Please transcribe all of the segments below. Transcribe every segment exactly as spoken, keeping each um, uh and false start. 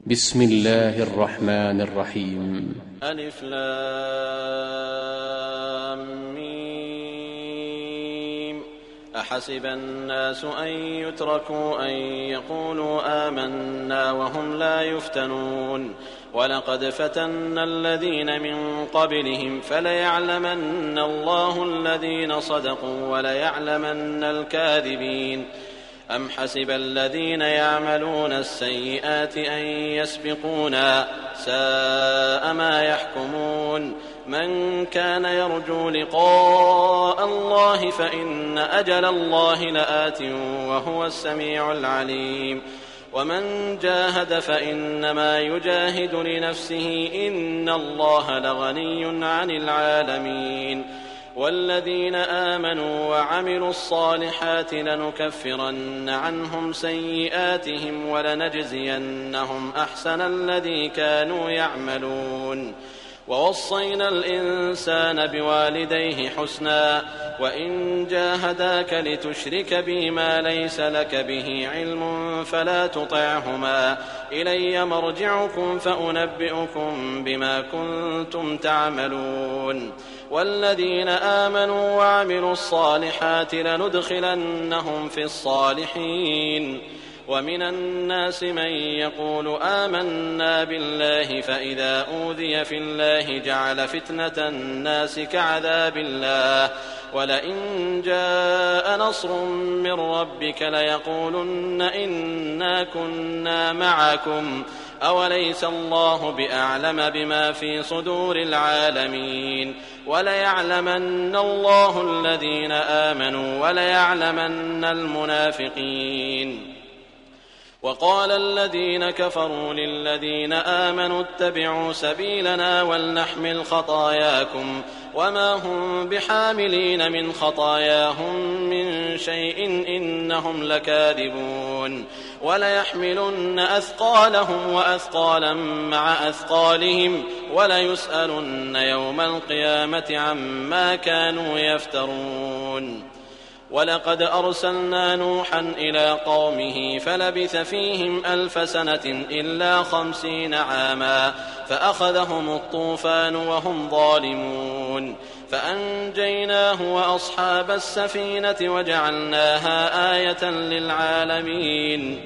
بسم الله الرحمن الرحيم. ألف لام ميم. أحسب الناس أن يتركوا أن يقولوا آمنا وهم لا يفتنون ولقد فتنا الذين من قبلهم فليعلمن الله الذين صدقوا وليعلمن الكاذبين. أم حسب الذين يعملون السيئات أن يسبقونا ساء ما يحكمون. من كان يرجو لقاء الله فإن أجل الله لآت وهو السميع العليم. ومن جاهد فإنما يجاهد لنفسه إن الله لغني عن العالمين. والذين آمنوا وعملوا الصالحات لنكفرن عنهم سيئاتهم ولنجزينهم أحسن الذي كانوا يعملون. ووصينا الإنسان بوالديه حسنا وإن جاهداك لتشرك بي ما ليس لك به علم فلا تطعهما إلي مرجعكم فأنبئكم بما كنتم تعملون. والذين آمنوا وعملوا الصالحات لندخلنهم في الصالحين. ومن الناس من يقول آمنا بالله فإذا أوذي في الله جعل فتنة الناس كعذاب الله ولئن جاء نصر من ربك ليقولن إنا كنا معكم أوليس الله بأعلم بما في صدور العالمين. وليعلمن الله الذين آمنوا وليعلمن المنافقين. وقال الذين كفروا للذين آمنوا اتبعوا سبيلنا ولنحمل خطاياكم وما هم بحاملين من خطاياهم من شيء إنهم لكاذبون. وليحملن أثقالهم وأثقالا مع أثقالهم وليسألن يوم القيامة عما كانوا يفترون. ولقد أرسلنا نوحا إلى قومه فلبث فيهم ألف سنة إلا خمسين عاما فأخذهم الطوفان وهم ظالمون فأنجيناه وأصحاب السفينة وجعلناها آية للعالمين.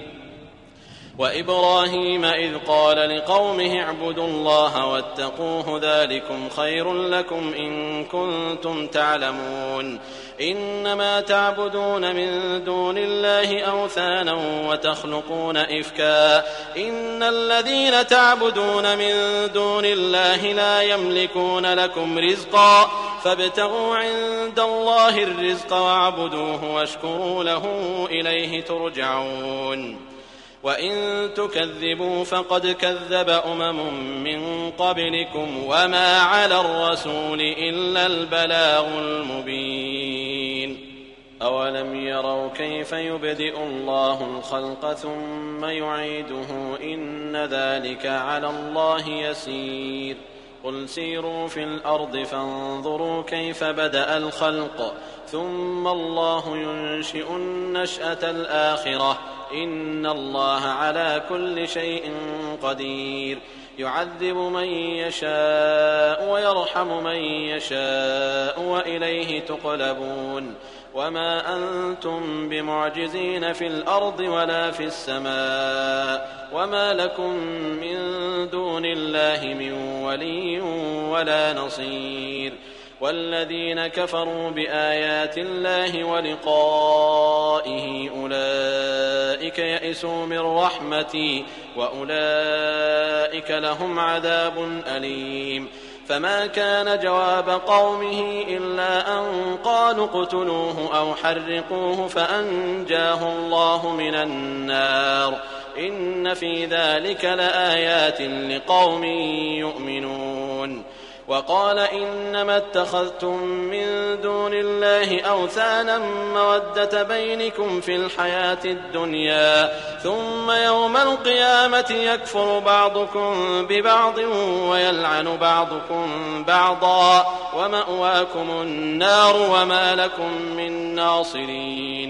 وإبراهيم إذ قال لقومه اعبدوا الله واتقوه ذلكم خير لكم إن كنتم تعلمون. إنما تعبدون من دون الله أوثانا وتخلقون إفكا إن الذين تعبدون من دون الله لا يملكون لكم رزقا فابتغوا عند الله الرزق واعبدوه واشكروا له إليه ترجعون. وإن تكذبوا فقد كذب أمم من قبلكم وما على الرسول إلا البلاغ المبين. أولم يروا كيف يبدئ الله الخلق ثم يعيده إن ذلك على الله يسير. قل سيروا في الأرض فانظروا كيف بدأ الخلق ثم الله ينشئ النشأة الآخرة إن الله على كل شيء قدير. يعذب من يشاء ويرحم من يشاء وإليه تقلبون. وما أنتم بمعجزين في الأرض ولا في السماء وما لكم من دون الله من ولي ولا نصير. والذين كفروا بآيات الله ولقائه أولئك يئسوا من رحمتي وأولئك لهم عذاب أليم. فما كان جواب قومه إلا أن قالوا اقتلوه أو حرقوه فأنجاه الله من النار إن في ذلك لآيات لقوم يؤمنون. وقال إنما اتخذتم من دون الله أوثانا مودة بينكم في الحياة الدنيا ثم يوم القيامة يكفر بعضكم ببعض ويلعن بعضكم بعضا ومأواكم النار وما لكم من ناصرين.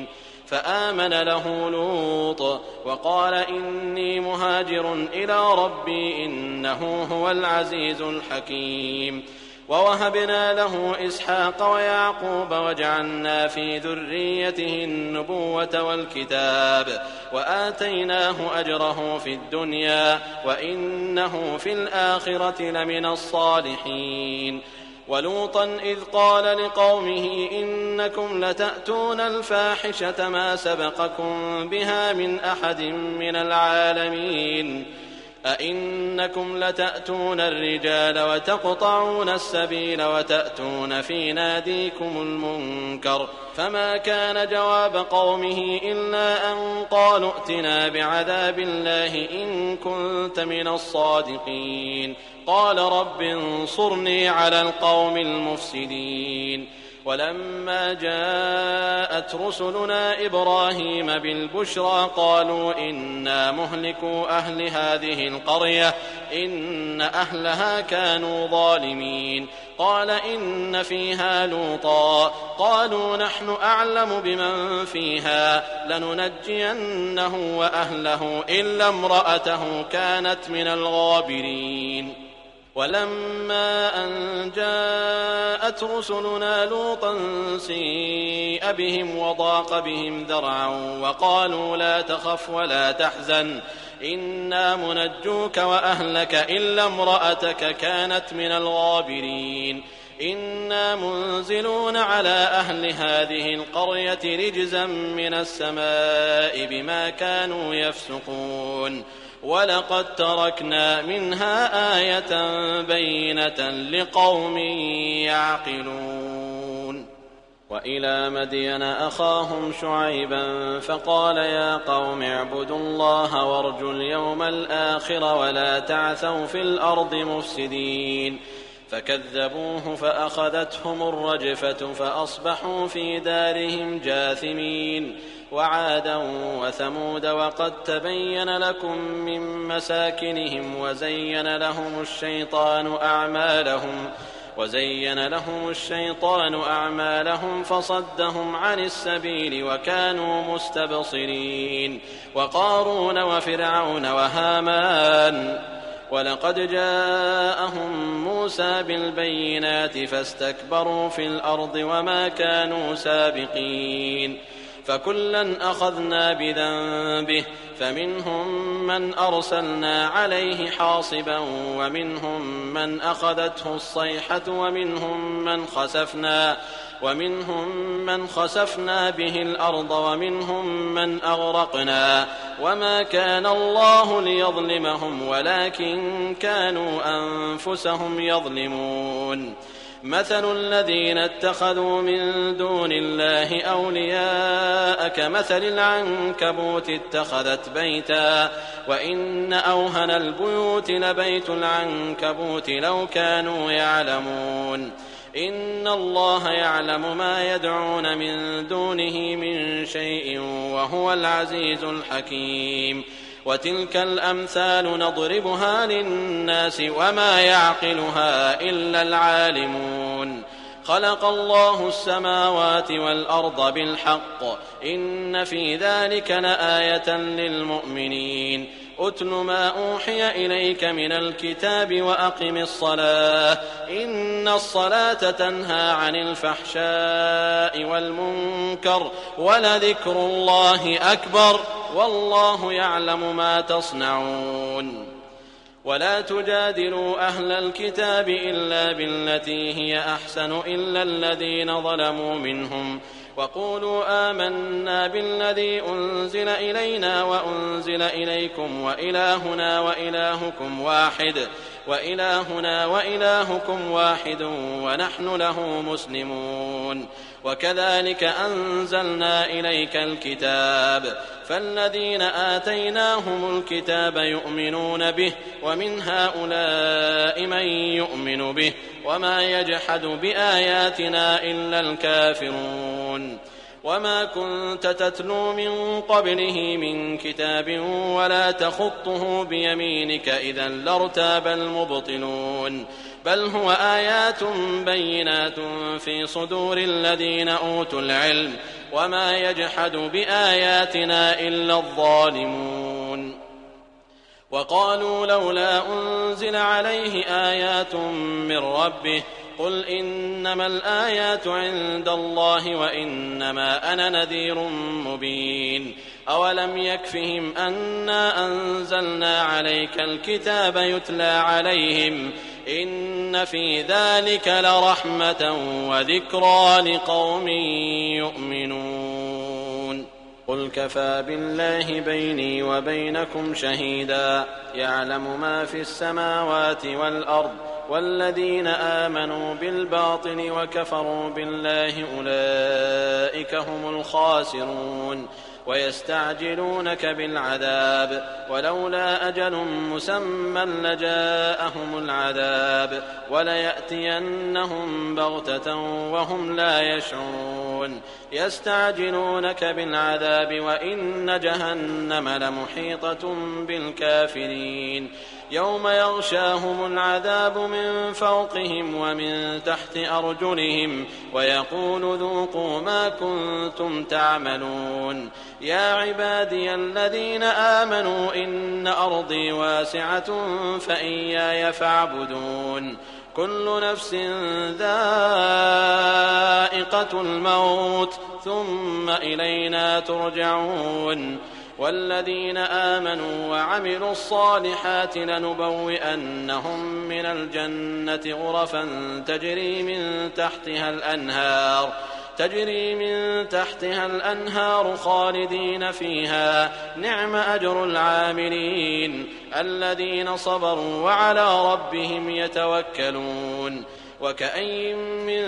فآمن له لوط وقال إني مهاجر إلى ربي إنه هو العزيز الحكيم. ووهبنا له إسحاق ويعقوب وجعلنا في ذريته النبوة والكتاب وآتيناه أجره في الدنيا وإنه في الآخرة لمن الصالحين. ولوطا إذ قال لقومه إنكم لتأتون الفاحشة ما سبقكم بها من أحد من العالمين أئنكم لتأتون الرجال وتقطعون السبيل وتأتون في ناديكم المنكر فما كان جواب قومه إلا أن قالوا ائتنا بعذاب الله إن كنت من الصادقين قال رب انصرني على القوم المفسدين. ولما جاءت رسلنا إبراهيم بالبشرى قالوا إنا مهلكو أهل هذه القرية إن أهلها كانوا ظالمين قال إن فيها لوطا قالوا نحن أعلم بمن فيها لننجينه وأهله إلا امرأته كانت من الغابرين. ولما أن جاءت رسلنا لوطا سيء بهم وضاق بهم ذرعا وقالوا لا تخف ولا تحزن إنا منجوك وأهلك إلا امرأتك كانت من الغابرين إنا منزلون على أهل هذه القرية رجزا من السماء بما كانوا يفسقون ولقد تركنا منها آية بينة لقوم يعقلون. وإلى مدين أخاهم شعيبا فقال يا قوم اعبدوا الله وارجوا اليوم الآخر ولا تعثوا في الأرض مفسدين فكذبوه فأخذتهم الرجفة فأصبحوا في دارهم جاثمين. وعادا وثمود وقد تبين لكم من مساكنهم وزين لهم الشيطان أعمالهم وزين لهم الشيطان أعمالهم فصدهم عن السبيل وكانوا مستبصرين. وقارون وفرعون وهامان ولقد جاءهم موسى بالبينات فاستكبروا في الأرض وما كانوا سابقين فكلا أخذنا بذنبه فمنهم من أرسلنا عليه حاصبا ومنهم من أخذته الصيحة ومنهم من خسفنا ومنهم من خسفنا به الأرض ومنهم من أغرقنا وما كان الله ليظلمهم ولكن كانوا أنفسهم يظلمون. مثل الذين اتخذوا من دون الله أولياء كمثل العنكبوت اتخذت بيتا وإن أوهن البيوت لبيت العنكبوت لو كانوا يعلمون إن الله يعلم ما يدعون من دونه من شيء وهو العزيز الحكيم. وتلك الأمثال نضربها للناس وما يعقلها إلا العالمون. خلق الله السماوات والأرض بالحق إن في ذلك لآية للمؤمنين. أتل ما أوحي إليك من الكتاب وأقم الصلاة إن الصلاة تنهى عن الفحشاء والمنكر ولذكر الله أكبر والله يعلم ما تصنعون. ولا تجادلوا أهل الكتاب إلا بالتي هي أحسن إلا الذين ظلموا منهم وقولوا آمنا بالذي أنزل إلينا وأنزل إليكم وإلهنا وإلهكم واحد وإلهنا وإلهكم واحد ونحن له مسلمون. وكذلك أنزلنا إليك الكتاب فالذين آتيناهم الكتاب يؤمنون به ومن هؤلاء من يؤمن به وما يجحد بآياتنا إلا الكافرون. وما كنت تتلو من قبله من كتاب ولا تخطه بيمينك إذا لارتاب المبطلون بل هو آيات بينات في صدور الذين أوتوا العلم وما يجحد بآياتنا إلا الظالمون وقالوا لولا أنزل عليه آيات من ربه قل إنما الآيات عند الله وإنما أنا نذير مبين أولم يكفهم أنا أنزلنا عليك الكتاب يتلى عليهم إن في ذلك لرحمة وذكرى لقوم يؤمنون قل كفى بالله بيني وبينكم شهيدا يعلم ما في السماوات والأرض والذين آمنوا بالباطل وكفروا بالله أولئك هم الخاسرون ويستعجلونك بالعذاب ولولا أجل مسمى لجاءهم العذاب وليأتينهم بغتة وهم لا يشعرون يستعجلونك بالعذاب وإن جهنم لمحيطة بالكافرين يوم يغشاهم العذاب من فوقهم ومن تحت أرجلهم ويقول ذوقوا ما كنتم تعملون يا عبادي الذين آمنوا إن أرضي واسعة فإياي فاعبدون كل نفس ذائقة الموت ثم إلينا ترجعون والذين آمنوا وعملوا الصالحات لنبوئنهم من الجنة غرفا تجري من تحتها الأنهار تجري من تحتها الأنهار خالدين فيها نعم أجر العاملين الذين صبروا وعلى ربهم يتوكلون وكأي من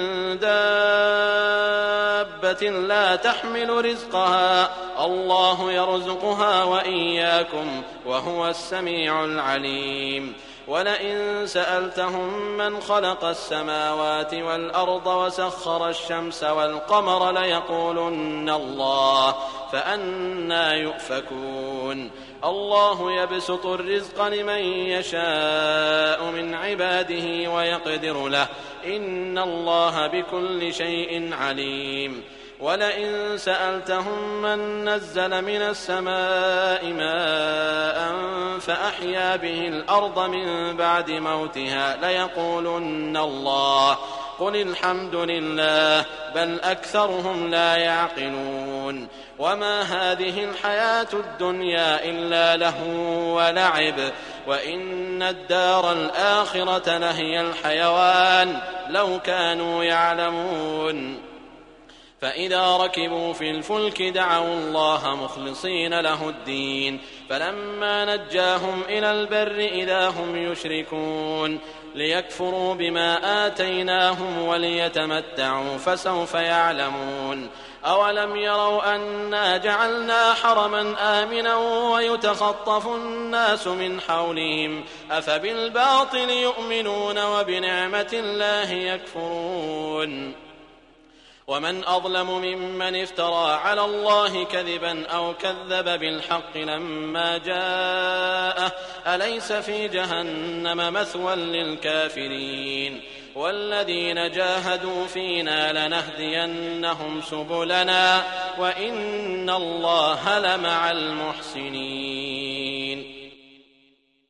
دابة لا تحمل رزقها الله يرزقها وإياكم وهو السميع العليم ولئن سألتهم من خلق السماوات والأرض وسخر الشمس والقمر ليقولن الله فأنى يؤفكون الله يبسط الرزق لمن يشاء من عباده ويقدر له إن الله بكل شيء عليم ولئن سألتهم من نزل من السماء ماء فأحيا به الأرض من بعد موتها ليقولن الله قل الحمد لله بل أكثرهم لا يعقلون وما هذه الحياة الدنيا إلا لهو ولعب وإن الدار الآخرة لهي الحيوان لو كانوا يعلمون فإذا ركبوا في الفلك دعوا الله مخلصين له الدين فلما نجاهم إلى البر إذا هم يشركون ليكفروا بما آتيناهم وليتمتعوا فسوف يعلمون أولم يروا أنا جعلنا حرما آمنا ويتخطف الناس من حولهم أفبالباطل يؤمنون وبنعمة الله يكفرون ومن أظلم ممن افترى على الله كذبا أو كذب بالحق لما جاءه أليس في جهنم مثوى للكافرين والذين جاهدوا فينا لنهدينهم سبلنا وإن الله لمع المحسنين